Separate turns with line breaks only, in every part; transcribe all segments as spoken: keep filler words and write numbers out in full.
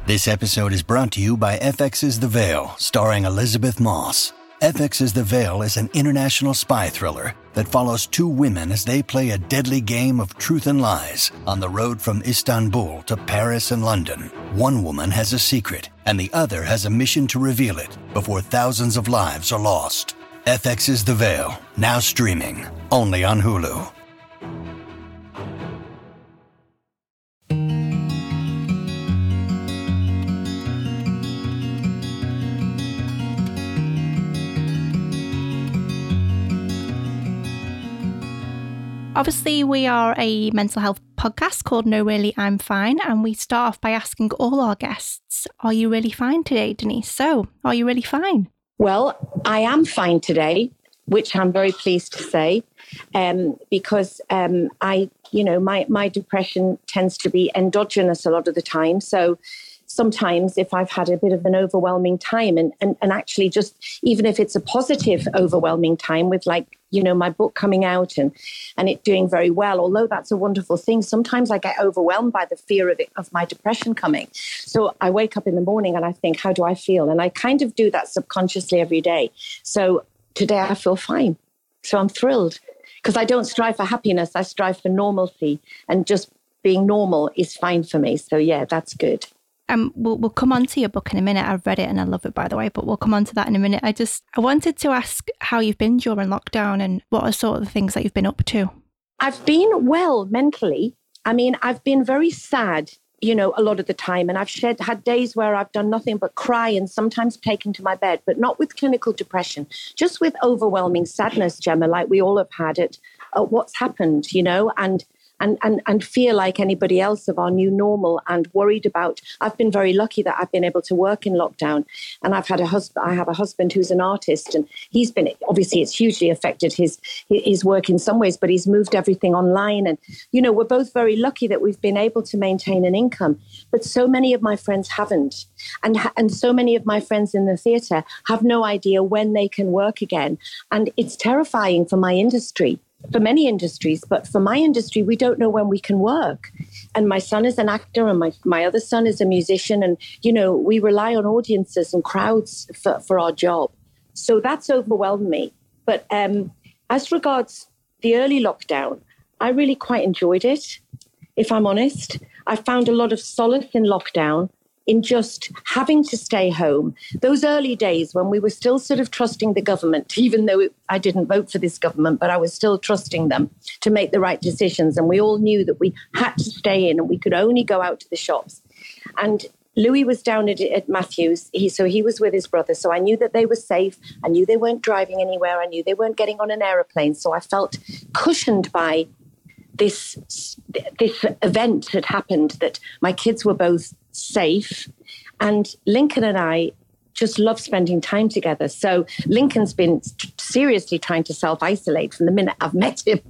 This episode is brought to you by F X's The Veil, starring Elizabeth Moss. F X's The Veil is an international spy thriller that follows two women as they play a deadly game of truth and lies on the road from Istanbul to Paris and London. One woman has a secret, and the other has a mission to reveal it before thousands of lives are lost. F X's The Veil, now streaming, only on Hulu.
Obviously, we are a mental health podcast called No Really, I'm Fine, and we start off by asking all our guests, are you really fine today, Denise? So, are you really fine?
Well, I am fine today, which I'm very pleased to say, um, because um, I, you know, my, my depression tends to be endogenous a lot of the time. So sometimes if I've had a bit of an overwhelming time and, and, and actually just, even if it's a positive overwhelming time with like, you know, my book coming out and, and it doing very well, although that's a wonderful thing, sometimes I get overwhelmed by the fear of it, of my depression coming. So I wake up in the morning and I think, how do I feel? And I kind of do that subconsciously every day. So today I feel fine. So I'm thrilled because I don't strive for happiness. I strive for normalcy, and just being normal is fine for me. So yeah, that's good.
Um, we'll, we'll come on to your book in a minute. I've read it and I love it, by the way, but we'll come on to that in a minute. I just, I wanted to ask how you've been during lockdown and what are sort of the things that you've been up to?
I've been well mentally. I mean, I've been very sad, you know, a lot of the time. And I've shed, had days where I've done nothing but cry and sometimes taken to my bed, but not with clinical depression, just with overwhelming sadness, Gemma, like we all have had it, at what's happened, you know, and And, and and feel like anybody else of our new normal and worried about. I've been very lucky that I've been able to work in lockdown, and I've had a husband. I have a husband who's an artist, and he's been, obviously it's hugely affected his his work in some ways, but he's moved everything online. And you know, we're both very lucky that we've been able to maintain an income. But so many of my friends haven't, and and so many of my friends in the theatre have no idea when they can work again, and it's terrifying for my industry. For many industries, but for my industry, we don't know when we can work. And my son is an actor and my, my other son is a musician. And, you know, we rely on audiences and crowds for, for our job. So that's overwhelmed me. But um, as regards the early lockdown, I really quite enjoyed it, if I'm honest. I found a lot of solace in lockdown, in just having to stay home. Those early days when we were still sort of trusting the government, even though it, I didn't vote for this government, but I was still trusting them to make the right decisions. And we all knew that we had to stay in and we could only go out to the shops. And Louis was down at, at Matthews, he, so he was with his brother. So I knew that they were safe. I knew they weren't driving anywhere. I knew they weren't getting on an aeroplane. So I felt cushioned by this, this event had happened, that my kids were both safe, and Lincoln and I just love spending time together. So Lincoln's been seriously trying to self-isolate from the minute I've met him.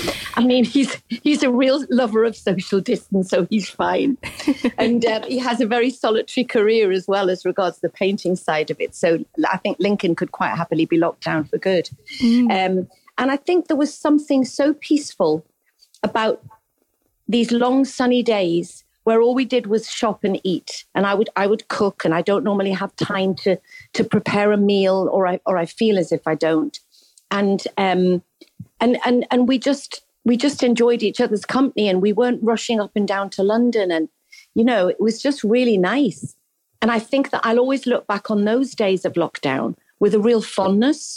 I mean, he's he's a real lover of social distance, so he's fine. And uh, he has a very solitary career as well as regards the painting side of it. So I think Lincoln could quite happily be locked down for good. Mm. Um, and I think there was something so peaceful about these long sunny days where all we did was shop and eat. And I would I would cook, and I don't normally have time to to prepare a meal, or I or I feel as if I don't. And um and and and we just we just enjoyed each other's company, and we weren't rushing up and down to London. And, you know, it was just really nice. And I think that I'll always look back on those days of lockdown with a real fondness.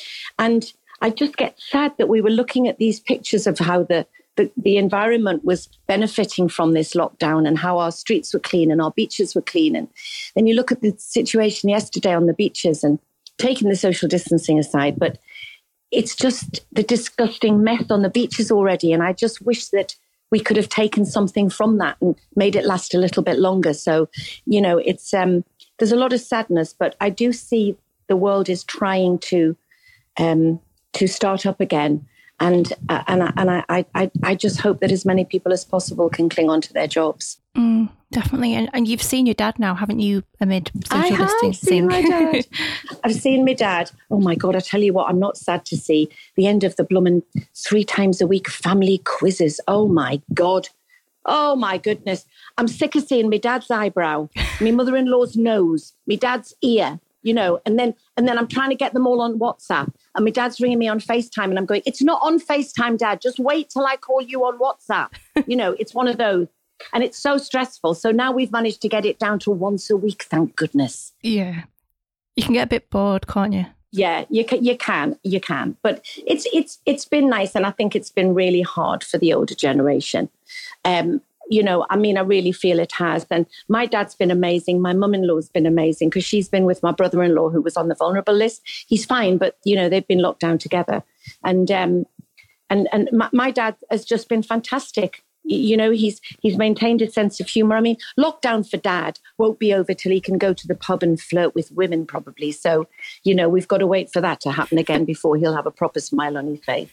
And I just get sad that we were looking at these pictures of how the The, the environment was benefiting from this lockdown and how our streets were clean and our beaches were clean. And then you look at the situation yesterday on the beaches, and taking the social distancing aside, but it's just the disgusting mess on the beaches already. And I just wish that we could have taken something from that and made it last a little bit longer. So, you know, it's um, there's a lot of sadness, but I do see the world is trying to um, to start up again. And uh, and I, and I, I I just hope that as many people as possible can cling on to their jobs.
Mm, definitely. And, and you've seen your dad now, haven't you, amid social
I have
distancing?
seen my dad. I've seen my dad. Oh, my God, I tell you what, I'm not sad to see the end of the bloomin' three times a week family quizzes. Oh, my God. Oh, my goodness. I'm sick of seeing my dad's eyebrow, my mother-in-law's nose, my dad's ear, you know, and then and then I'm trying to get them all on WhatsApp. And my dad's ringing me on FaceTime and I'm going, it's not on FaceTime, Dad. Just wait till I call you on WhatsApp. You know, it's one of those. And it's so stressful. So now we've managed to get it down to once a week, thank goodness.
Yeah. You can get a bit bored, can't you?
Yeah, you can, you can, you can. But it's it's it's been nice, and I think it's been really hard for the older generation. Um, you know, I mean, I really feel it has. And my dad's been amazing. My mum-in-law's been amazing because she's been with my brother-in-law who was on the vulnerable list. He's fine, but, you know, they've been locked down together. And um, and and my, my dad has just been fantastic. You know, he's he's maintained a sense of humour. I mean, lockdown for Dad won't be over till he can go to the pub and flirt with women, probably. So, you know, we've got to wait for that to happen again before he'll have a proper smile on his face.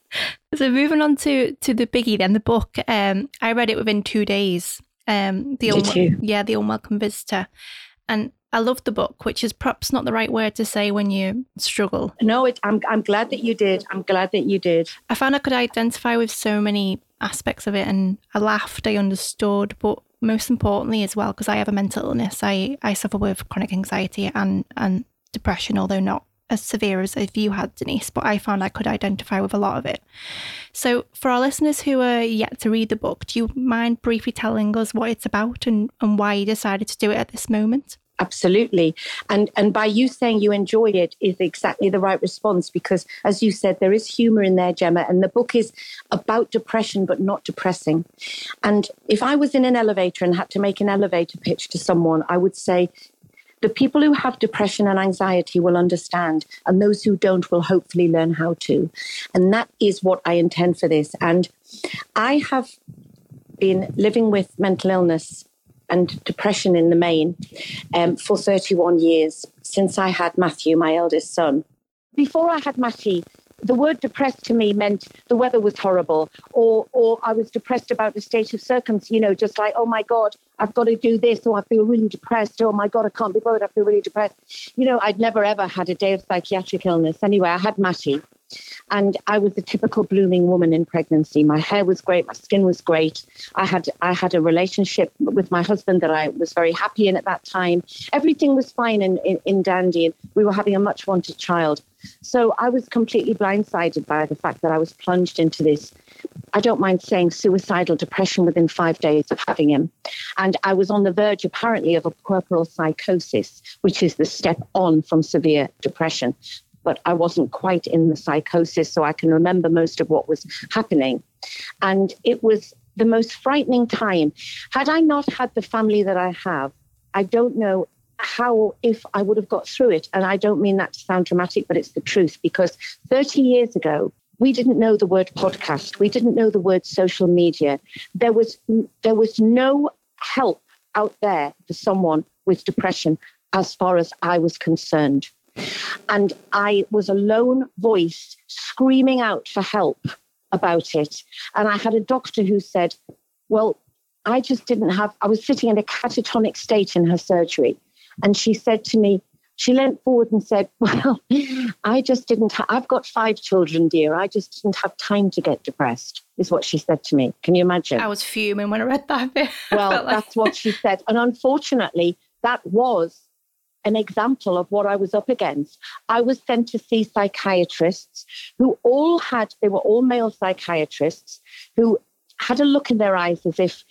So moving on to, to the biggie then, the book. Um, I read it within two days. Um, the
Did
Unwel-
you?
Yeah, The Unwelcome Visitor. And I love the book, which is perhaps not the right word to say when you struggle.
No, it, I'm I'm glad that you did. I'm glad that you did.
I found I could identify with so many aspects of it, and I laughed, I understood, but most importantly as well, because I have a mental illness, I, I suffer with chronic anxiety and, and depression, although not as severe as if you had, Denise, but I found I could identify with a lot of it. So for our listeners who are yet to read the book, do you mind briefly telling us what it's about and, and why you decided to do it at this moment?
Absolutely. And and by you saying you enjoy it is exactly the right response, because as you said, there is humour in there, Gemma, and the book is about depression, but not depressing. And if I was in an elevator and had to make an elevator pitch to someone, I would say, the people who have depression and anxiety will understand, and those who don't will hopefully learn how to. And that is what I intend for this. And I have been living with mental illness and depression in the main um, for thirty-one years, since I had Matthew, my eldest son. Before I had Matty, the word depressed to me meant the weather was horrible, or or I was depressed about the state of circumstance, you know, just like, oh my God, I've got to do this, or I feel really depressed, oh my God, I can't be bothered, I feel really depressed. You know, I'd never ever had a day of psychiatric illness. Anyway, I had Matty. And I was a typical blooming woman in pregnancy. My hair was great. My skin was great. I had I had a relationship with my husband that I was very happy in at that time. Everything was fine in, in, in Dandy, and we were having a much wanted child. So I was completely blindsided by the fact that I was plunged into this, I don't mind saying, suicidal depression within five days of having him. And I was on the verge, apparently, of a puerperal psychosis, which is the step on from severe depression. But I wasn't quite in the psychosis, so I can remember most of what was happening. And it was the most frightening time. Had I not had the family that I have, I don't know how, if I would have got through it. And I don't mean that to sound dramatic, but it's the truth, because thirty years ago, we didn't know the word podcast. We didn't know the word social media. There was, there was no help out there for someone with depression as far as I was concerned. And I was a lone voice screaming out for help about it. And I had a doctor who said, well, I just didn't have, I was sitting in a catatonic state in her surgery. And she said to me, she leant forward and said, well, I just didn't, ha- I've got five children, dear. I just didn't have time to get depressed, is what she said to me. Can you imagine?
I was fuming when I read that bit.
Well,
like...
that's what she said. And unfortunately, that was an example of what I was up against. I was sent to see psychiatrists who all had, they were all male psychiatrists who had a look in their eyes as if,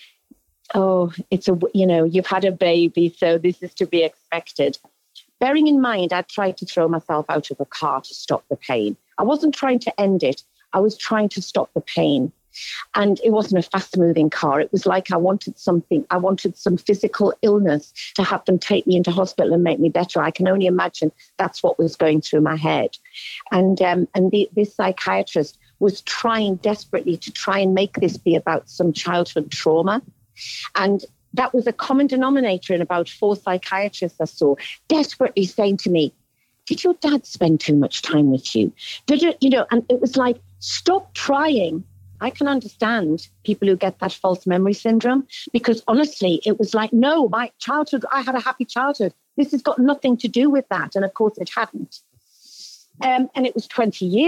oh, it's a, you know, you've had a baby, so this is to be expected. Bearing in mind, I tried to throw myself out of a car to stop the pain. I wasn't trying to end it. I was trying to stop the pain. And it wasn't a fast-moving car. It was like I wanted something. I wanted some physical illness to have them take me into hospital and make me better. I can only imagine that's what was going through my head. And um, and the, this psychiatrist was trying desperately to try and make this be about some childhood trauma. And that was a common denominator in about four psychiatrists I saw, desperately saying to me, did your dad spend too much time with you? Did you, you know, and it was like, stop trying. I can understand people who get that false memory syndrome, because honestly, it was like, no, my childhood, I had a happy childhood. This has got nothing to do with that. And of course it hadn't. Um, and it was twenty years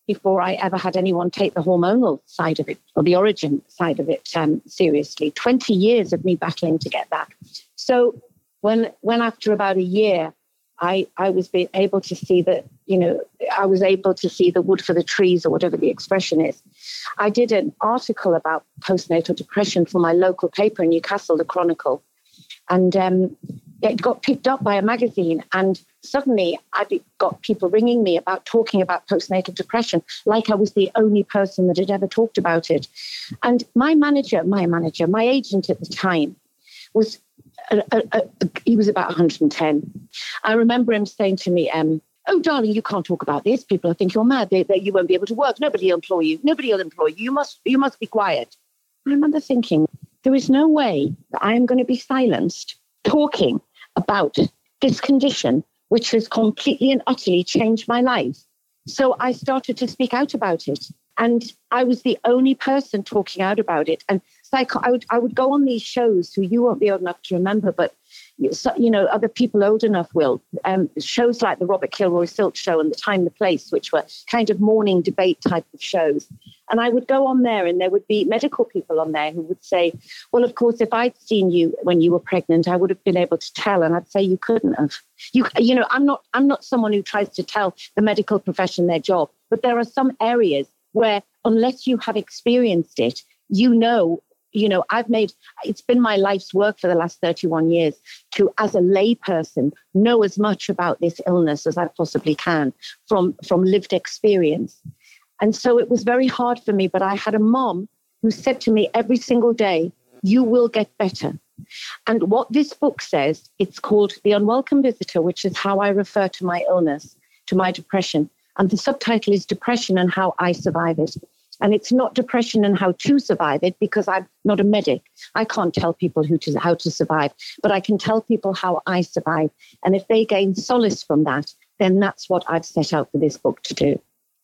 before I ever had anyone take the hormonal side of it or the origin side of it um, seriously. twenty years of me battling to get that. So when when after about a year, I, I was being able to see that, you know, I was able to see the wood for the trees or whatever the expression is. I did an article about postnatal depression for my local paper in Newcastle, the Chronicle. And um, it got picked up by a magazine. And suddenly I got people ringing me about talking about postnatal depression, like I was the only person that had ever talked about it. And my manager, my manager, my agent at the time was A, a, a, he was about one hundred ten. I remember him saying to me, um, oh, darling, you can't talk about this. People will think you're mad. They, they, you won't be able to work. Nobody will employ you. Nobody will employ you. You must, you must be quiet. I remember thinking, there is no way that I am going to be silenced talking about this condition, which has completely and utterly changed my life. So I started to speak out about it. And I was the only person talking out about it. And like I would, I would go on these shows who you won't be old enough to remember, but you know, other people old enough will. Um, shows like the Robert Kilroy Silk Show and The Time, The Place, which were kind of morning debate type of shows. And I would go on there and there would be medical people on there who would say, well, of course, if I'd seen you when you were pregnant, I would have been able to tell. And I'd say you couldn't have. You, you know, I'm not, I'm not someone who tries to tell the medical profession their job, but there are some areas where unless you have experienced it, you know, you know, I've made, it's been my life's work for the last thirty-one years to, as a layperson, know as much about this illness as I possibly can from, from lived experience. And so it was very hard for me, but I had a mom who said to me every single day, you will get better. And what this book says, it's called The Unwelcome Visitor, which is how I refer to my illness, to my depression. And the subtitle is Depression and How I Survive It. And it's not depression and how to survive it, because I'm not a medic. I can't tell people who to, how to survive, but I can tell people how I survive. And if they gain solace from that, then that's what I've set out for this book to do.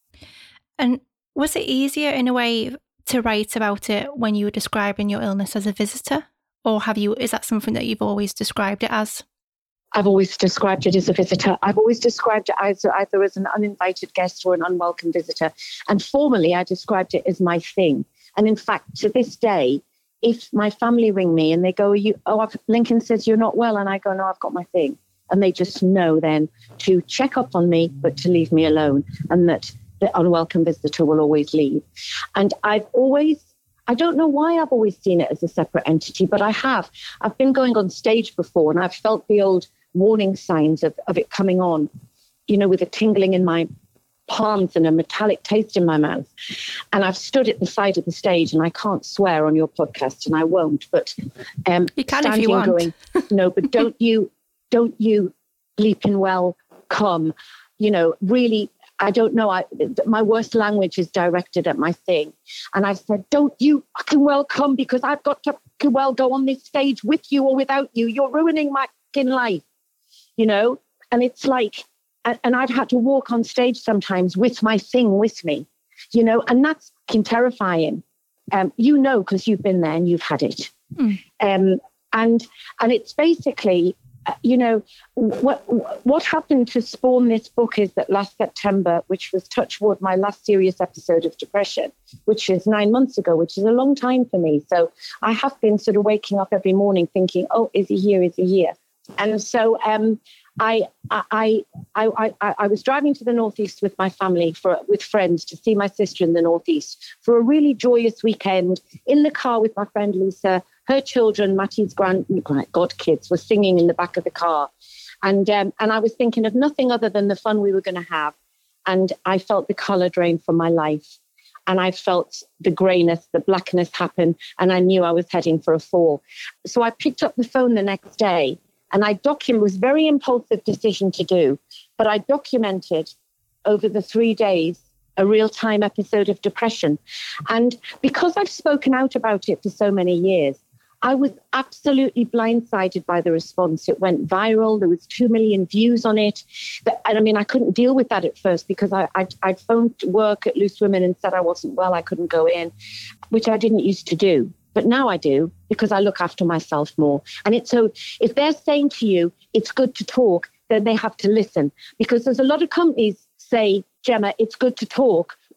And was it easier in a way to write about it when you were describing your illness as a visitor? Or have you, is that something that you've always described it as?
I've always described it as a visitor. I've always described it either, either as an uninvited guest or an unwelcome visitor. And formally, I described it as my thing. And in fact, to this day, if my family ring me and they go, Are you, oh, I've, Lincoln says you're not well. And I go, no, I've got my thing. And they just know then to check up on me, but to leave me alone. And that the unwelcome visitor will always leave. And I've always, I don't know why I've always seen it as a separate entity, but I have. I've been going on stage before and I've felt the old warning signs of, of it coming on, you know, with a tingling in my palms and a metallic taste in my mouth. And I've stood at the side of the stage, and I can't swear on your podcast, and I won't, but um,
you can if you want.
Going, no, but don't you, don't you leap in well come, you know, really, I don't know. I, my worst language is directed at my thing. And I said, don't you fucking well come, because I've got to fucking well go on this stage with you or without you. You're ruining my fucking life. You know, and it's like, and I've had to walk on stage sometimes with my thing with me, you know, and that's fucking terrifying. Um, you know, because you've been there and you've had it. Mm. Um, and and it's basically, uh, you know, what what happened to spawn this book is that last September, which was touch wood, my last serious episode of depression, which is nine months ago, which is a long time for me. So I have been sort of waking up every morning thinking, oh, is he here? Is he here? And so um, I, I, I, I, I was driving to the Northeast with my family, for with friends, to see my sister in the Northeast for a really joyous weekend. In the car with my friend Lisa, her children, Matty's grand, god kids, were singing in the back of the car. And, um, and I was thinking of nothing other than the fun we were going to have. And I felt the colour drain from my life. And I felt the greyness, the blackness happen. And I knew I was heading for a fall. So I picked up the phone the next day. And I documented, it was a very impulsive decision to do, but I documented over the three days a real-time episode of depression. And because I've spoken out about it for so many years, I was absolutely blindsided by the response. It went viral. There was two million views on it. And I mean, I couldn't deal with that at first because I, I, I'd phoned work at Loose Women and said I wasn't well, I couldn't go in, which I didn't used to do. But now I do, because I look after myself more. And it's so, if they're saying to you, it's good to talk, then they have to listen. Because there's a lot of companies say, Gemma, it's good to talk,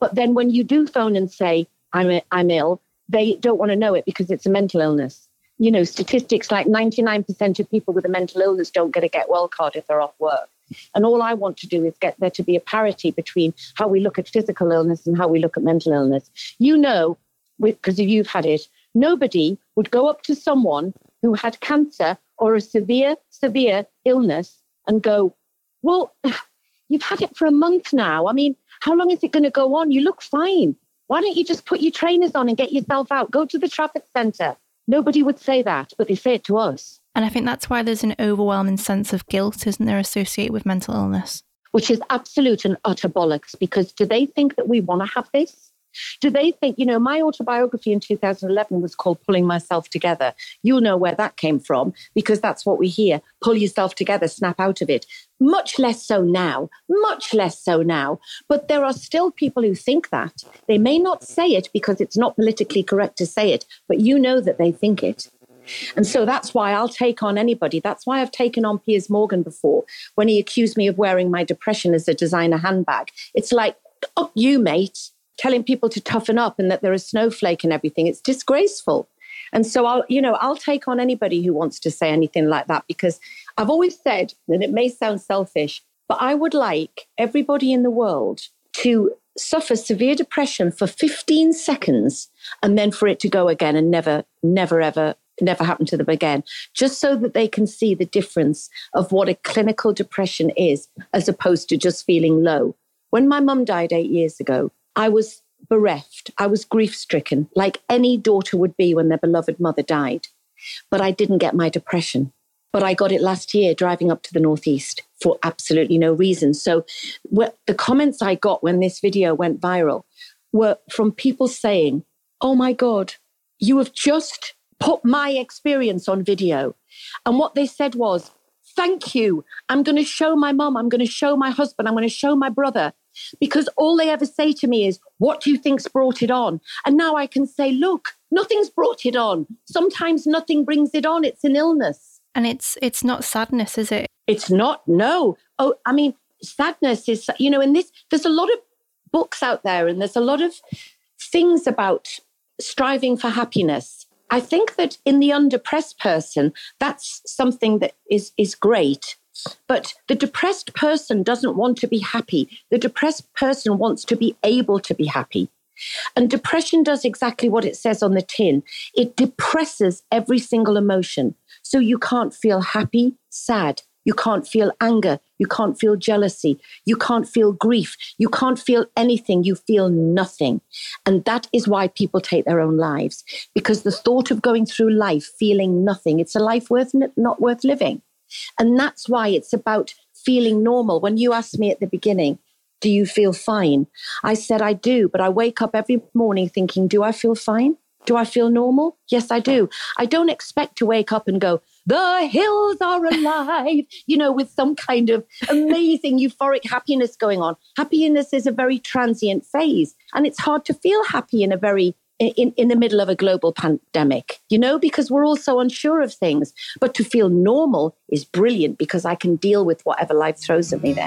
But then when you do phone and say, I'm, I'm ill, they don't want to know it because it's a mental illness. You know, statistics like ninety-nine percent of people with a mental illness don't get a get well card if they're off work. And all I want to do is get there to be a parity between how we look at physical illness and how we look at mental illness. You know, because you've had it, nobody would go up to someone who had cancer or a severe, severe illness and go, well, you've had it for a month now. I mean, how long is it going to go on? You look fine. Why don't you just put your trainers on and get yourself out? Go to the traffic centre. Nobody would say that, but they say it to us.
And I think that's why there's an overwhelming sense of guilt, isn't there, associated with mental illness?
Which is absolute and utter bollocks, because do they think that we want to have this? Do they think, you know, my autobiography in two thousand eleven was called Pulling Myself Together. You'll know where that came from, because that's what we hear. Pull yourself together, snap out of it. Much less so now, much less so now. But there are still people who think that. They may not say it because it's not politically correct to say it, but you know that they think it. And so that's why I'll take on anybody. That's why I've taken on Piers Morgan before, when he accused me of wearing my depression as a designer handbag. It's like, up you, mate. Telling people to toughen up and that they're a snowflake and everything. It's disgraceful. And so I'll, you know, I'll take on anybody who wants to say anything like that, because I've always said, and it may sound selfish, but I would like everybody in the world to suffer severe depression for fifteen seconds and then for it to go again and never, never, ever, never happen to them again, just so that they can see the difference of what a clinical depression is as opposed to just feeling low. When my mum died eight years ago, I was bereft. I was grief-stricken, like any daughter would be when their beloved mother died. But I didn't get my depression. But I got it last year driving up to the Northeast for absolutely no reason. So what, the comments I got when this video went viral were from people saying, oh my God, you have just put my experience on video. And what they said was, thank you. I'm going to show my mum. I'm going to show my husband. I'm going to show my brother. Because all they ever say to me is, what do you think's brought it on? And now I can say, look, nothing's brought it on. Sometimes nothing brings it on. It's an illness.
And it's it's not sadness, is it?
It's not, no. Oh, I mean, sadness is, you know, in this, there's a lot of books out there and there's a lot of things about striving for happiness. I think that in the undepressed person, that's something that is is great. But the depressed person doesn't want to be happy. The depressed person wants to be able to be happy. And depression does exactly what it says on the tin. It depresses every single emotion. So you can't feel happy, sad. You can't feel anger. You can't feel jealousy. You can't feel grief. You can't feel anything. You feel nothing. And that is why people take their own lives. Because the thought of going through life feeling nothing, it's a life worth not worth living. And that's why it's about feeling normal. When you asked me at the beginning, do you feel fine? I said, I do, but I wake up every morning thinking, do I feel fine? Do I feel normal? Yes, I do. I don't expect to wake up and go, the hills are alive, you know, with some kind of amazing euphoric happiness going on. Happiness is a very transient phase, and it's hard to feel happy in a very In, in the middle of a global pandemic, you know, because we're all so unsure of things. But to feel normal is brilliant because I can deal with whatever life throws at me then.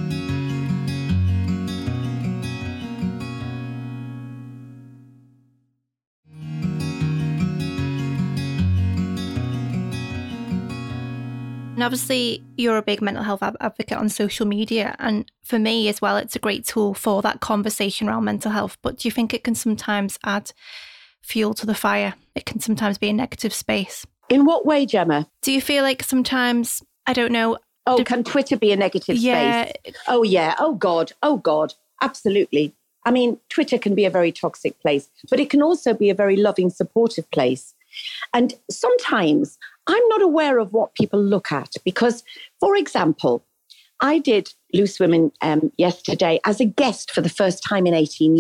And obviously, you're a big mental health advocate on social media. And for me as well, it's a great tool for that conversation around mental health. But do you think it can sometimes add fuel to the fire? It can sometimes be a negative space.
In what way, Gemma?
Do you feel like sometimes, I don't know.
Oh,
do,
can Twitter be a negative
yeah.
space? Oh, yeah. Oh, God. Oh, God. Absolutely. I mean, Twitter can be a very toxic place, but it can also be a very loving, supportive place. And sometimes I'm not aware of what people look at because, for example, I did Loose Women um, yesterday as a guest for the first time in eighteen years.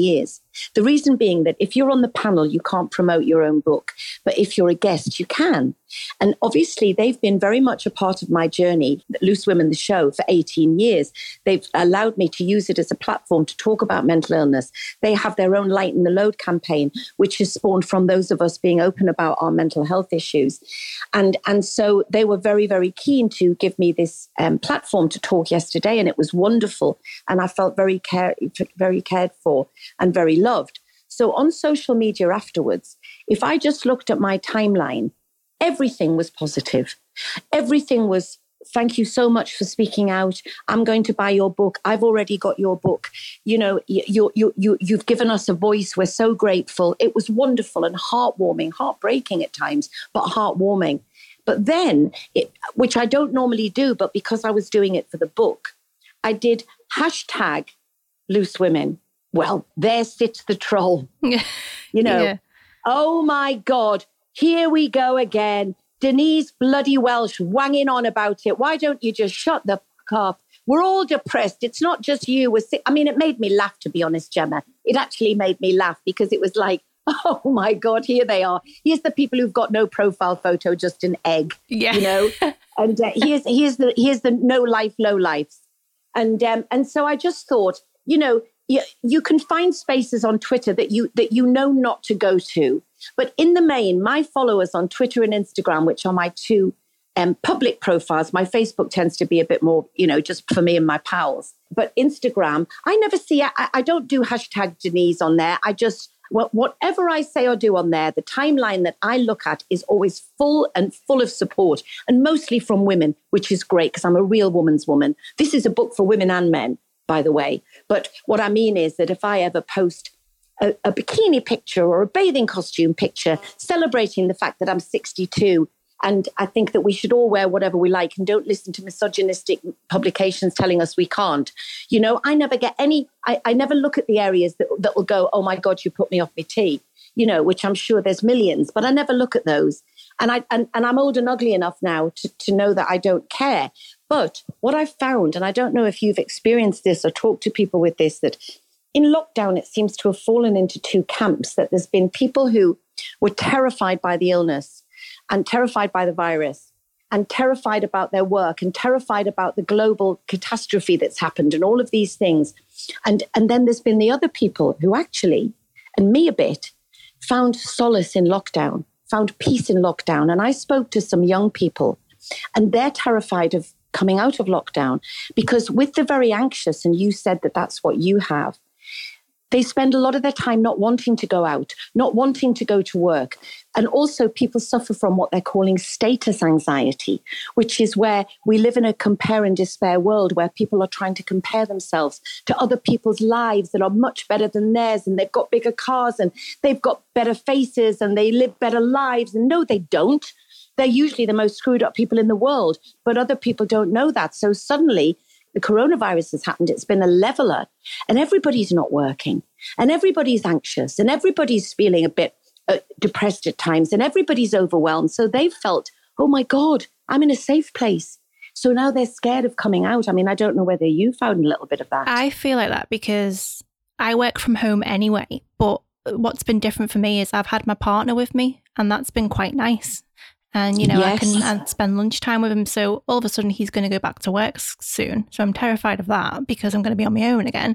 The reason being that if you're on the panel, you can't promote your own book. But if you're a guest, you can. And obviously, they've been very much a part of my journey, Loose Women, the show, for eighteen years. They've allowed me to use it as a platform to talk about mental illness. They have their own Lighten the Load campaign, which is spawned from those of us being open about our mental health issues. And, and so they were very, very keen to give me this um, platform to talk yesterday. And it was wonderful. And I felt very, care, very cared for and very loved. So on social media afterwards, if I just looked at my timeline, everything was positive. Everything was, thank you so much for speaking out. I'm going to buy your book. I've already got your book. You know, you, you, you, you've given us a voice. We're so grateful. It was wonderful and heartwarming, heartbreaking at times, but heartwarming. But then, it, which I don't normally do, but because I was doing it for the book, I did hashtag Loose Women. Well, there sits the troll. You know, yeah. Oh my God. Here we go again. Denise bloody Welsh wanging on about it. Why don't you just shut the fuck up? We're all depressed. It's not just you. We're sick. I mean, it made me laugh, to be honest, Gemma. It actually made me laugh because it was like, oh my God, here they are. Here's the people who've got no profile photo, just an egg, yeah. you know? And uh, here's here's the here's the no life, low lives. And um, and so I just thought, you know, you, you can find spaces on Twitter that you that you know not to go to. But in the main, my followers on Twitter and Instagram, which are my two um, public profiles, my Facebook tends to be a bit more, you know, just for me and my pals. But Instagram, I never see, I, I don't do hashtag Denise on there. I just, well, whatever I say or do on there, the timeline that I look at is always full and full of support, and mostly from women, which is great because I'm a real woman's woman. This is a book for women and men, by the way. But what I mean is that if I ever post A, a bikini picture or a bathing costume picture celebrating the fact that I'm sixty-two, and I think that we should all wear whatever we like and don't listen to misogynistic publications telling us we can't. You know, I never get any, I, I never look at the areas that, that will go, oh my God, you put me off my tea, you know, which I'm sure there's millions, but I never look at those. And, I, and, and I'm old and ugly enough now to, to know that I don't care. But what I've found, and I don't know if you've experienced this or talked to people with this, that in lockdown, it seems to have fallen into two camps, that there's been people who were terrified by the illness and terrified by the virus and terrified about their work and terrified about the global catastrophe that's happened and all of these things. And, and then there's been the other people who actually, and me a bit, found solace in lockdown, found peace in lockdown. And I spoke to some young people and they're terrified of coming out of lockdown because with the very anxious, and you said that that's what you have, they spend a lot of their time not wanting to go out, not wanting to go to work. And also people suffer from what they're calling status anxiety, which is where we live in a compare and despair world where people are trying to compare themselves to other people's lives that are much better than theirs. And they've got bigger cars and they've got better faces and they live better lives. And no, they don't. They're usually the most screwed up people in the world, but other people don't know that. So suddenly, the coronavirus has happened. It's been a leveler and everybody's not working and everybody's anxious and everybody's feeling a bit uh, depressed at times and everybody's overwhelmed. So they've felt, oh my God, I'm in a safe place. So now they're scared of coming out. I mean, I don't know whether you found a little bit of that.
I feel like that because I work from home anyway. But what's been different for me is I've had my partner with me and that's been quite nice. And, you know, yes. I can I spend lunchtime with him. So all of a sudden he's going to go back to work soon. So I'm terrified of that because I'm going to be on my own again.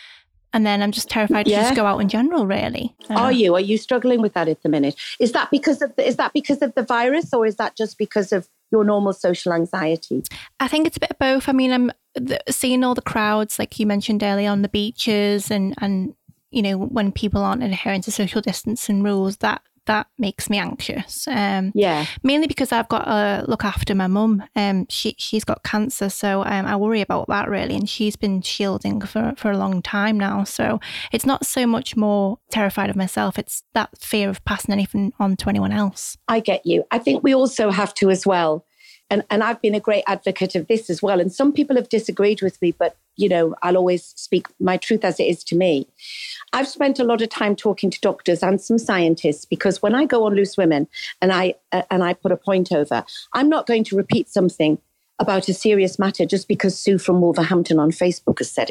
And then I'm just terrified yeah. to just go out in general, really. Uh,
Are you? Are you struggling with that at the minute? Is that because of the, is that because of the virus or is that just because of your normal social anxiety?
I think it's a bit of both. I mean, I'm the, seeing all the crowds, like you mentioned earlier, on the beaches and, and, you know, when people aren't adhering to social distancing rules, that that makes me anxious. Um,
yeah.
Mainly because I've got to look after my mum. Um, she, she's got cancer, so um, I worry about that really. And she's been shielding for, for a long time now. So it's not so much more terrified of myself. It's that fear of passing anything on to anyone else.
I get you. I think we also have to as well. And, and I've been a great advocate of this as well. And some people have disagreed with me, but, you know, I'll always speak my truth as it is to me. I've spent a lot of time talking to doctors and some scientists because when I go on Loose Women and I uh, and I put a point over, I'm not going to repeat something about a serious matter just because Sue from Wolverhampton on Facebook has said it.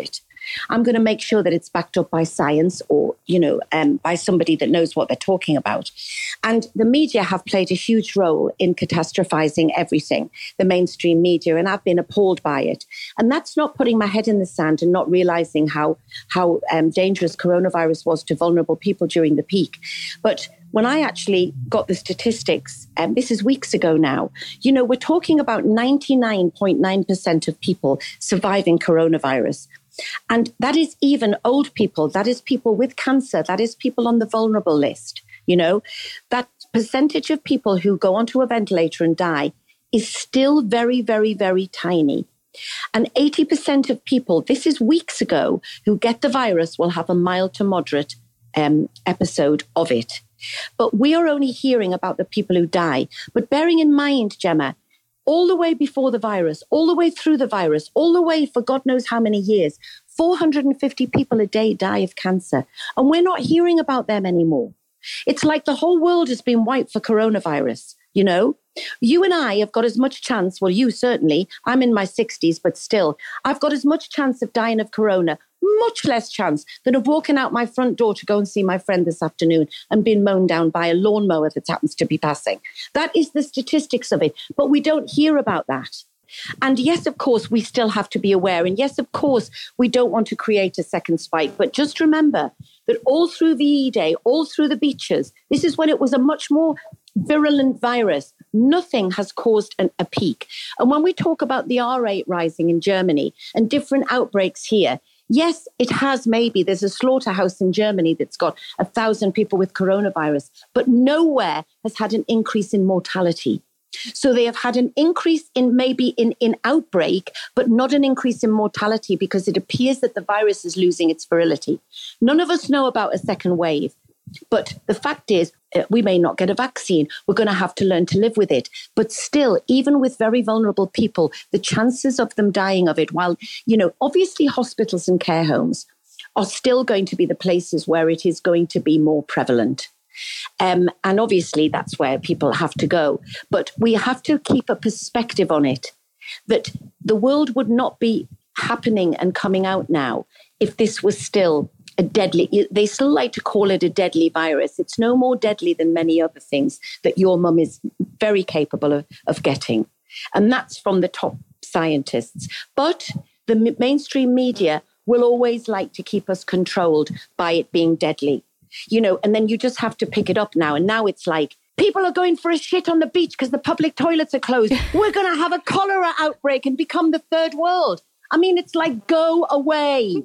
I'm going to make sure that it's backed up by science or, you know, um, by somebody that knows what they're talking about. And the media have played a huge role in catastrophizing everything, the mainstream media, and I've been appalled by it. And that's not putting my head in the sand and not realizing how, how um, dangerous coronavirus was to vulnerable people during the peak. But when I actually got the statistics, and um, this is weeks ago now, you know, we're talking about ninety-nine point nine percent of people surviving coronavirus. And that is even old people. That is people with cancer. That is people on the vulnerable list. You know, that percentage of people who go onto a ventilator and die is still very, very, very tiny. And eighty percent of people, this is weeks ago, who get the virus will have a mild to moderate um, episode of it. But we are only hearing about the people who die. But bearing in mind, Gemma, all the way before the virus, all the way through the virus, all the way for God knows how many years, four hundred fifty people a day die of cancer. And we're not hearing about them anymore. It's like the whole world has been wiped for coronavirus, you know? You and I have got as much chance, well, you certainly, I'm in my sixties, but still, I've got as much chance of dying of corona, much less chance than of walking out my front door to go and see my friend this afternoon and being mown down by a lawnmower that happens to be passing. That is the statistics of it, but we don't hear about that. And yes, of course, we still have to be aware. And yes, of course, we don't want to create a second spike. But just remember that all through V E Day, all through the beaches, this is when it was a much more virulent virus. Nothing has caused an, a peak. And when we talk about the R rate rising in Germany and different outbreaks here, yes, it has maybe. There's a slaughterhouse in Germany that's got a thousand people with coronavirus, but nowhere has had an increase in mortality. So they have had an increase in maybe in, in outbreak, but not an increase in mortality because it appears that the virus is losing its virility. None of us know about a second wave. But the fact is, uh, we may not get a vaccine. We're going to have to learn to live with it. But still, even with very vulnerable people, the chances of them dying of it, while, you know, obviously hospitals and care homes are still going to be the places where it is going to be more prevalent. Um, and obviously, that's where people have to go. But we have to keep a perspective on it, that the world would not be happening and coming out now if this was still a deadly, they still like to call it a deadly virus. It's no more deadly than many other things that your mum is very capable of, of getting. And that's from the top scientists. But the mainstream media will always like to keep us controlled by it being deadly. You know, and then you just have to pick it up now. And now it's like, people are going for a shit on the beach because the public toilets are closed. We're going to have a cholera outbreak and become the third world. I mean, it's like, go away.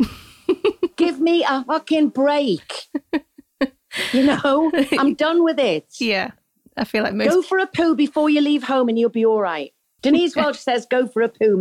Give me a fucking break. You know, I'm done with it.
Yeah, I feel like most...
Go for a poo before you leave home and you'll be all right. Denise Welch says, go for a poo.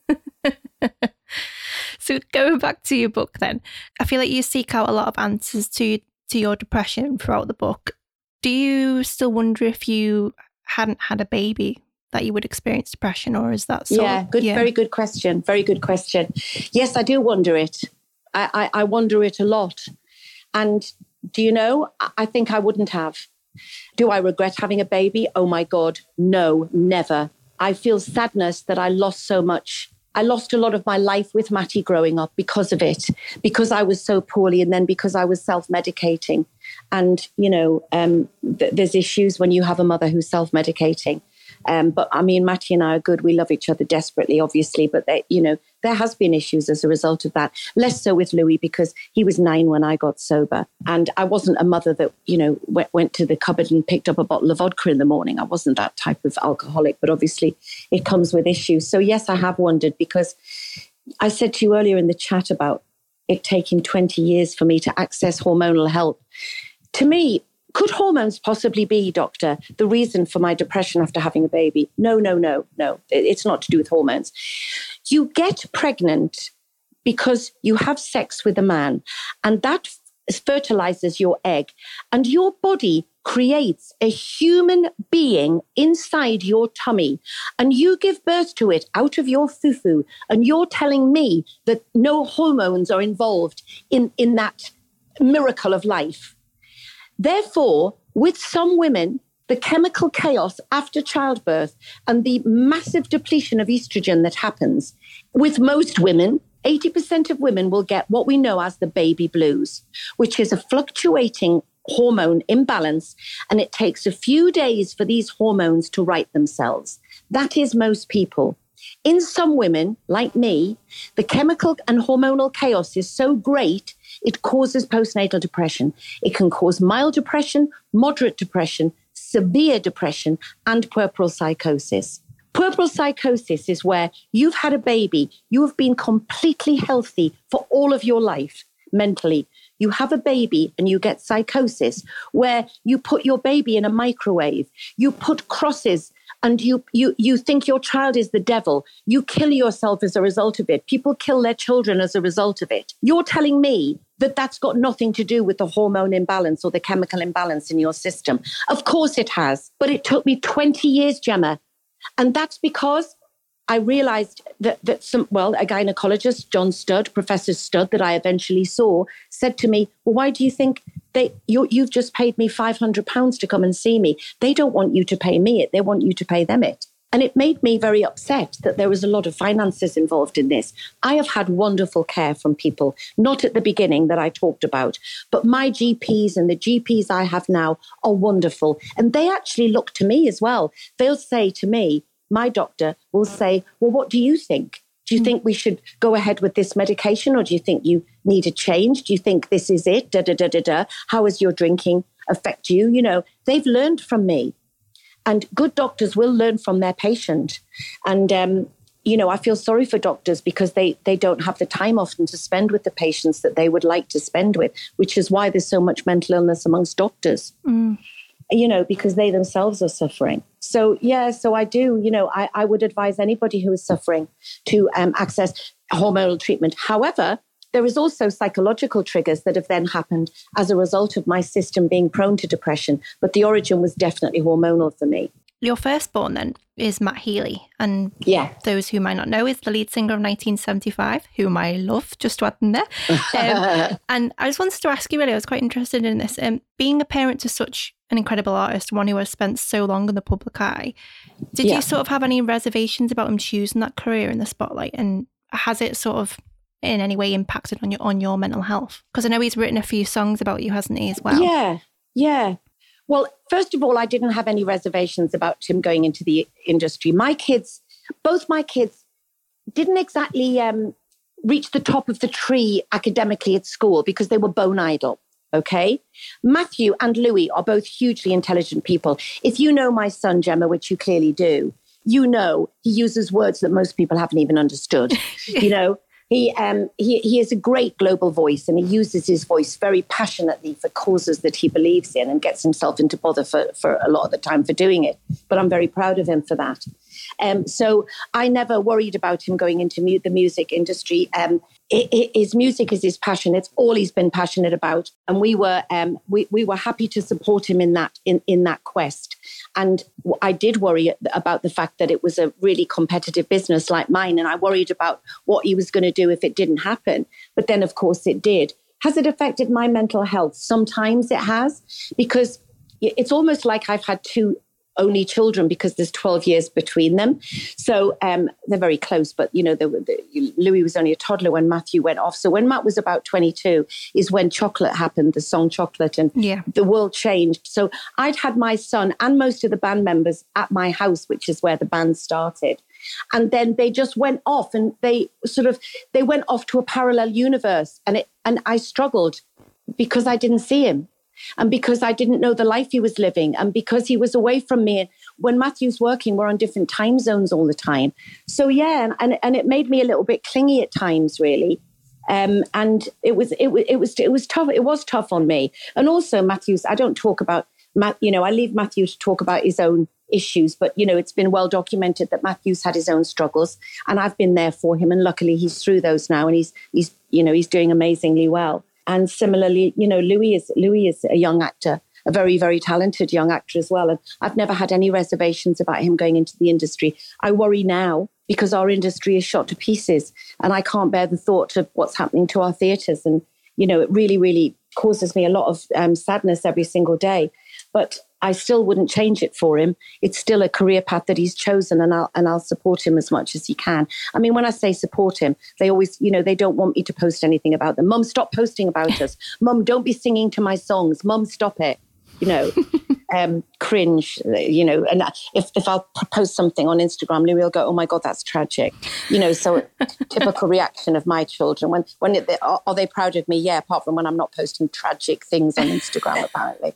So going back to your book then, I feel like you seek out a lot of answers to to your depression throughout the book. Do you still wonder if you hadn't had a baby that you would experience depression, or is that sort
yeah,
of,
good,
yeah,
very good question. Very good question. Yes, I do wonder it. I, I, I wonder it a lot. And do you know, I think I wouldn't have. Do I regret having a baby? Oh my God, no, never. I feel sadness that I lost so much. I lost a lot of my life with Matty growing up because of it, because I was so poorly, and then because I was self-medicating. And, you know, um, th- there's issues when you have a mother who's self-medicating. Um, but I mean, Matty and I are good. We love each other desperately, obviously. But, they, you know, there has been issues as a result of that. Less so with Louis because he was nine when I got sober. And I wasn't a mother that, you know, went, went to the cupboard and picked up a bottle of vodka in the morning. I wasn't that type of alcoholic. But obviously it comes with issues. So, yes, I have wondered, because I said to you earlier in the chat about it taking twenty years for me to access hormonal help. To me, could hormones possibly be, doctor, the reason for my depression after having a baby? No, no, no, no. It's not to do with hormones. You get pregnant because you have sex with a man, and that fertilizes your egg, and your body creates a human being inside your tummy, and you give birth to it out of your fufu, and you're telling me that no hormones are involved in, in that miracle of life. Therefore, with some women, the chemical chaos after childbirth and the massive depletion of estrogen that happens, with most women, eighty percent of women will get what we know as the baby blues, which is a fluctuating hormone imbalance, and it takes a few days for these hormones to right themselves. That is most people. In some women, like me, the chemical and hormonal chaos is so great, it causes postnatal depression. It can cause mild depression, moderate depression, severe depression, and puerperal psychosis. Puerperal psychosis is where you've had a baby, you have been completely healthy for all of your life, mentally. You have a baby and you get psychosis, where you put your baby in a microwave, you put crosses, and you you you think your child is the devil. You kill yourself as a result of it. People kill their children as a result of it. You're telling me that that's got nothing to do with the hormone imbalance or the chemical imbalance in your system. Of course it has. But it took me twenty years, Gemma. And that's because I realized that, that some, well, a gynecologist, John Studd, Professor Studd, that I eventually saw, said to me, well, why do you think they, you, you've just paid me five hundred pounds to come and see me? They don't want you to pay me it. They want you to pay them it. And it made me very upset that there was a lot of finances involved in this. I have had wonderful care from people, not at the beginning that I talked about, but my G Ps and the G Ps I have now are wonderful. And they actually look to me as well. They'll say to me, my doctor will say, well, what do you think? Do you think we should go ahead with this medication, or do you think you need a change? Do you think this is it? Da, da, da, da, da. How does your drinking affect you? You know, they've learned from me. And good doctors will learn from their patient. And, um, you know, I feel sorry for doctors because they, they don't have the time often to spend with the patients that they would like to spend with, which is why there's so much mental illness amongst doctors. Mm. You know, because they themselves are suffering. So, yeah, so I do, you know, I, I would advise anybody who is suffering to um, access hormonal treatment. However, there is also psychological triggers that have then happened as a result of my system being prone to depression. But the origin was definitely hormonal for me.
Your firstborn then is Matt Healy. And
yeah.
those who might not know is the lead singer of nineteen seventy-five, whom I love, just to add in there. Um, and I just wanted to ask you, really, I was quite interested in this. Um, being a parent to such an incredible artist, one who has spent so long in the public eye, did yeah. you sort of have any reservations about him choosing that career in the spotlight? And has it sort of in any way impacted on your on your mental health? Because I know he's written a few songs about you, hasn't he, as well?
Yeah, yeah. Well, first of all, I didn't have any reservations about him going into the industry. My kids, both my kids, didn't exactly um, reach the top of the tree academically at school because they were bone idle. Okay. Matthew and Louis are both hugely intelligent people. If you know my son, Gemma, which you clearly do, you know he uses words that most people haven't even understood. You know, he um he he is a great global voice, and he uses his voice very passionately for causes that he believes in, and gets himself into bother for, for a lot of the time for doing it. But I'm very proud of him for that. Um, so I never worried about him going into mu- the music industry. Um, it, it, his music is his passion. It's all he's been passionate about. And we were um, we, we were happy to support him in that in, in that quest. And I did worry about the fact that it was a really competitive business like mine. And I worried about what he was going to do if it didn't happen. But then, of course, it did. Has it affected my mental health? Sometimes it has, because it's almost like I've had two only children because there's twelve years between them. So um, they're very close. But, you know, the, the, Louis was only a toddler when Matthew went off. So when Matt was about twenty-two is when Chocolate happened, the song Chocolate, and yeah. the world changed. So I'd had my son and most of the band members at my house, which is where the band started. And then they just went off and they sort of, they went off to a parallel universe. And it, and I struggled because I didn't see him. And because I didn't know the life he was living, and because he was away from me. And when Matthew's working, we're on different time zones all the time. So, yeah, and, and, and it made me a little bit clingy at times, really. Um, and it was, it was, it was, it was tough. It was tough on me. And also Matthew's, I don't talk about, Matt, you know, I leave Matthew to talk about his own issues, but, you know, it's been well documented that Matthew's had his own struggles, and I've been there for him. And luckily he's through those now, and he's, he's, you know, he's doing amazingly well. And similarly, you know, Louis is Louis is a young actor, a very, very talented young actor as well. And I've never had any reservations about him going into the industry. I worry now because our industry is shot to pieces, and I can't bear the thought of what's happening to our theatres. And, you know, it really, really causes me a lot of um, sadness every single day. But I still wouldn't change it for him. It's still a career path that he's chosen, and I'll and I'll support him as much as he can. I mean, when I say support him, they always, you know, they don't want me to post anything about them. Mum, stop posting about us. Mum, don't be singing to my songs. Mum, stop it. You know, um, cringe, you know, and if, if I'll post something on Instagram, Louis will go, oh my God, that's tragic. You know, so typical reaction of my children. When, when it, they, are, are they proud of me? Yeah, apart from when I'm not posting tragic things on Instagram, apparently.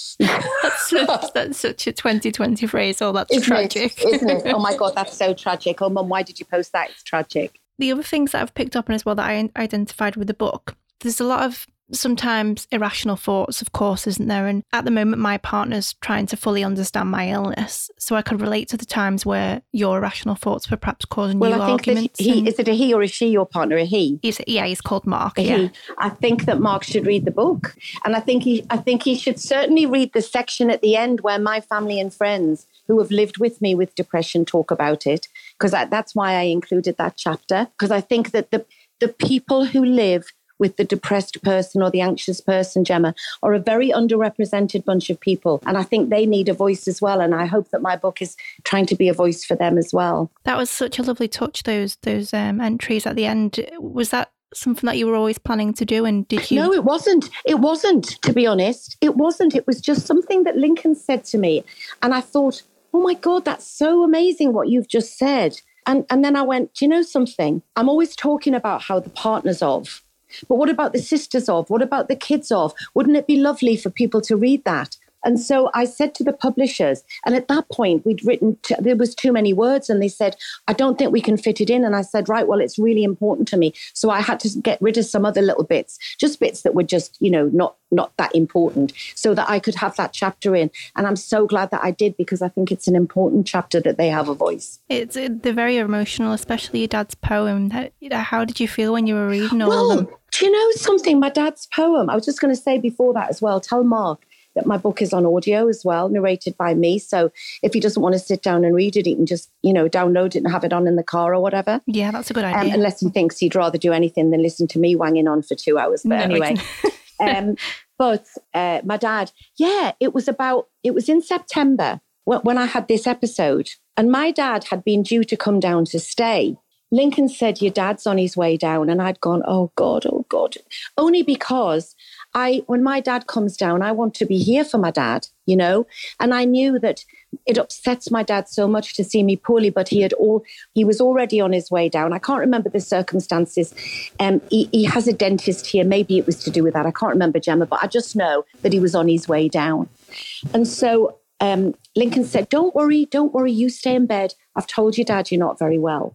that's, such, that's such a twenty twenty phrase. Oh, that's
isn't
tragic.
It? Isn't it? Oh my God, that's so tragic. Oh, Mum, why did you post that? It's tragic.
The other things that I've picked up on as well that I identified with the book, there's a lot of sometimes irrational thoughts, of course, isn't there? And at the moment, my partner's trying to fully understand my illness. So I could relate to the times where your irrational thoughts were perhaps causing
well,
you
I think
arguments.
That he,
and...
Is it a he or is she your partner? A he?
He's, yeah, he's called Mark.
A
yeah.
He. I think that Mark should read the book. And I think he I think he should certainly read the section at the end where my family and friends who have lived with me with depression talk about it. Because that's why I included that chapter. Because I think that the the people who live with the depressed person or the anxious person, Gemma, are a very underrepresented bunch of people. And I think they need a voice as well. And I hope that my book is trying to be a voice for them as well.
That was such a lovely touch, those those um, entries at the end. Was that something that you were always planning to do? And did you?
No, it wasn't. It wasn't, to be honest. It wasn't. It was just something that Lincoln said to me. And I thought, oh my God, that's so amazing what you've just said. And, and then I went, do you know something? I'm always talking about how the partners of, but what about the sisters of? What about the kids of? Wouldn't it be lovely for people to read that? And so I said to the publishers, and at that point we'd written, t- there was too many words, and they said, I don't think we can fit it in. And I said, right, well, it's really important to me. So I had to get rid of some other little bits, just bits that were just, you know, not not that important, so that I could have that chapter in. And I'm so glad that I did, because I think it's an important chapter that they have a voice.
It's they're very emotional, especially your dad's poem. How, how did you feel when you were reading all
well,
of them?
Do you know something? My dad's poem, I was just going to say before that as well, tell Mark that my book is on audio as well, narrated by me. So if he doesn't want to sit down and read it, he can just, you know, download it and have it on in the car or whatever.
Yeah, that's a good idea.
Um, unless he thinks he'd rather do anything than listen to me wanging on for two hours. But no, anyway, um, but uh, my dad, yeah, it was about, it was in September when, when I had this episode, and my dad had been due to come down to stay. Lincoln said, your dad's on his way down. And I'd gone, oh God, oh God. Only because I, when my dad comes down, I want to be here for my dad, you know, and I knew that it upsets my dad so much to see me poorly, but he had all, he was already on his way down. I can't remember the circumstances. Um, he, he has a dentist here. Maybe it was to do with that. I can't remember, Gemma, but I just know that he was on his way down. And so um, Lincoln said, don't worry, don't worry. You stay in bed. I've told your dad you're not very well.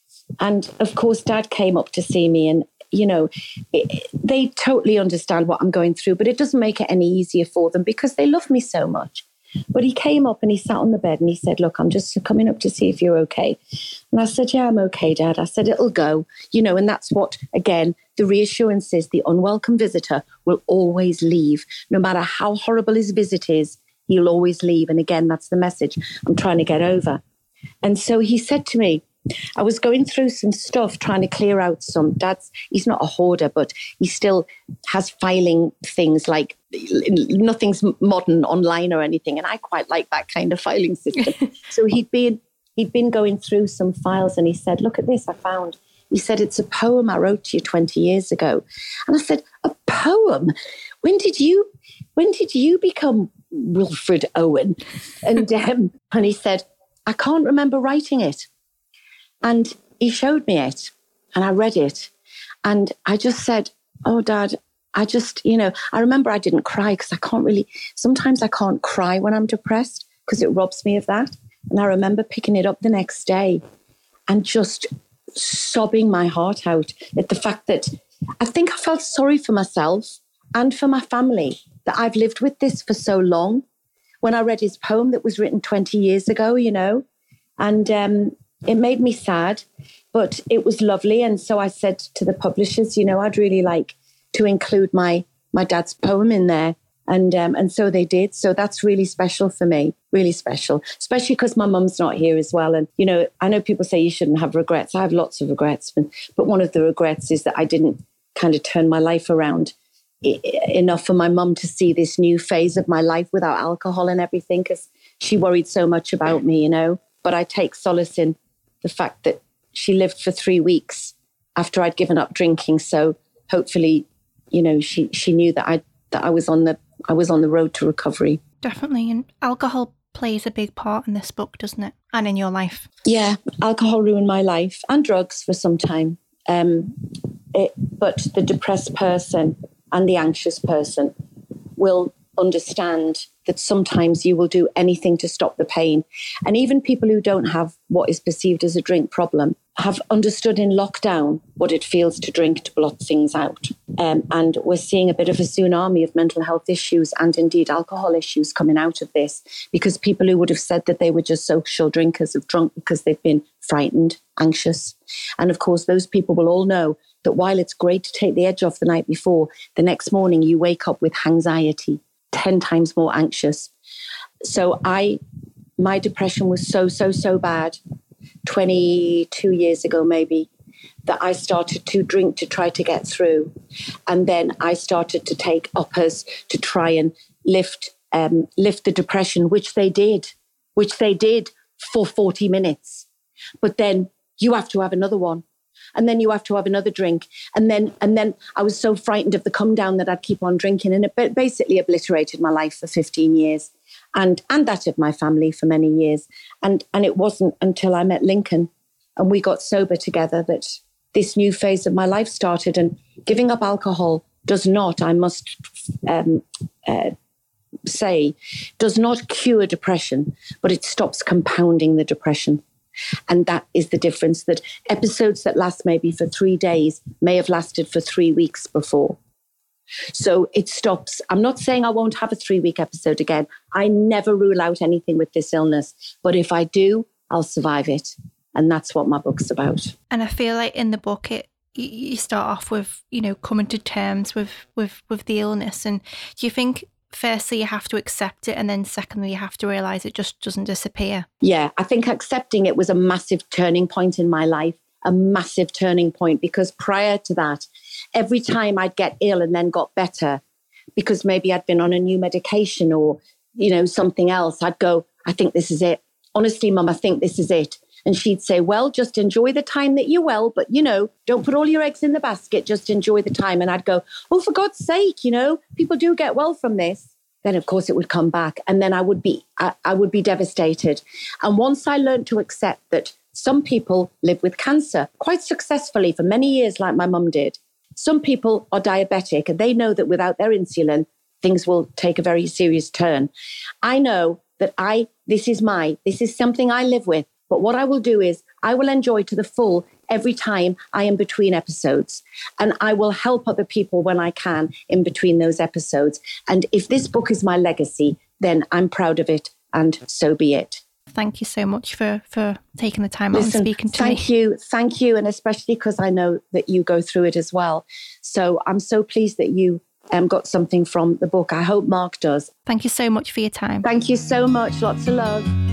And of course, Dad came up to see me, and, you know, it, they totally understand what I'm going through, but it doesn't make it any easier for them because they love me so much. But he came up and he sat on the bed and he said, look, I'm just coming up to see if you're okay. And I said, yeah, I'm okay, Dad. I said, it'll go, you know, and that's what, again, the reassurance is. The unwelcome visitor will always leave. No matter how horrible his visit is, he'll always leave. And again, that's the message I'm trying to get over. And so he said to me, I was going through some stuff, trying to clear out some. Dad's, he's not a hoarder, but he still has filing things, like nothing's modern online or anything. And I quite like that kind of filing system. So he'd been, he'd been going through some files, and he said, look at this, I found. He said, it's a poem I wrote to you twenty years ago. And I said, a poem? When did you, when did you become Wilfred Owen? And, um, and he said, I can't remember writing it. And he showed me it, and I read it, and I just said, oh, Dad, I just, you know, I remember I didn't cry because I can't really, sometimes I can't cry when I'm depressed because it robs me of that. And I remember picking it up the next day and just sobbing my heart out at the fact that I think I felt sorry for myself and for my family that I've lived with this for so long. When I read his poem that was written twenty years ago, you know, and, um, it made me sad, but it was lovely. And so I said to the publishers, you know, I'd really like to include my my dad's poem in there. And um, and so they did. So that's really special for me, really special, especially because my mum's not here as well. And, you know, I know people say you shouldn't have regrets. I have lots of regrets. But, but one of the regrets is that I didn't kind of turn my life around I- enough for my mum to see this new phase of my life without alcohol and everything, because she worried so much about me, you know. But I take solace in the fact that she lived for three weeks after I'd given up drinking. So hopefully, you know, she she knew that I that I was on the I was on the road to recovery.
Definitely, and alcohol plays a big part in this book, doesn't it? And in your life.
Yeah, alcohol ruined my life, and drugs for some time. Um, it, but the depressed person and the anxious person will understand that sometimes you will do anything to stop the pain. And even people who don't have what is perceived as a drink problem have understood in lockdown what it feels to drink to blot things out. Um, and we're seeing a bit of a tsunami of mental health issues and indeed alcohol issues coming out of this, because people who would have said that they were just social drinkers have drunk because they've been frightened, anxious. And of course, those people will all know that while it's great to take the edge off the night before, the next morning you wake up with anxiety, ten times more anxious. So I, my depression was so, so, so bad twenty-two years ago, maybe, that I started to drink to try to get through. And then I started to take uppers to try and lift, um, lift the depression, which they did, which they did for forty minutes. But then you have to have another one. And then you have to have another drink. And then and then I was so frightened of the come down that I'd keep on drinking. And it basically obliterated my life for fifteen years and, and that of my family for many years. And, and it wasn't until I met Lincoln and we got sober together that this new phase of my life started. And giving up alcohol does not, I must um, uh, say, does not cure depression, but it stops compounding the depression. And that is the difference, that episodes that last maybe for three days may have lasted for three weeks before. So it stops. I'm not saying I won't have a three-week episode again. I never rule out anything with this illness. But if I do, I'll survive it. And that's what my book's about.
And I feel like in the book, it you start off with, you know, coming to terms with, with, with the illness. And do you think firstly, you have to accept it, and then secondly, you have to realise it just doesn't disappear?
Yeah, I think accepting it was a massive turning point in my life, a massive turning point, because prior to that, every time I'd get ill and then got better, because maybe I'd been on a new medication or, you know, something else, I'd go, I think this is it. Honestly, Mum, I think this is it. And she'd say, well, just enjoy the time that you're well, but, you know, don't put all your eggs in the basket, just enjoy the time. And I'd go, oh, for God's sake, you know, people do get well from this. Then, of course, it would come back. And then I would be, I, I would be devastated. And once I learned to accept that some people live with cancer quite successfully for many years, like my mum did. Some people are diabetic and they know that without their insulin, things will take a very serious turn. I know that I, this is my, this is something I live with. But what I will do is I will enjoy to the full every time I am between episodes. And I will help other people when I can in between those episodes. And if this book is my legacy, then I'm proud of it, and so be it.
Thank you so much for, for taking the time out and speaking to
thank me. Thank you. Thank you. And especially because I know that you go through it as well. So I'm so pleased that you um, got something from the book. I hope Mark does.
Thank you so much for your time.
Thank you so much. Lots of love.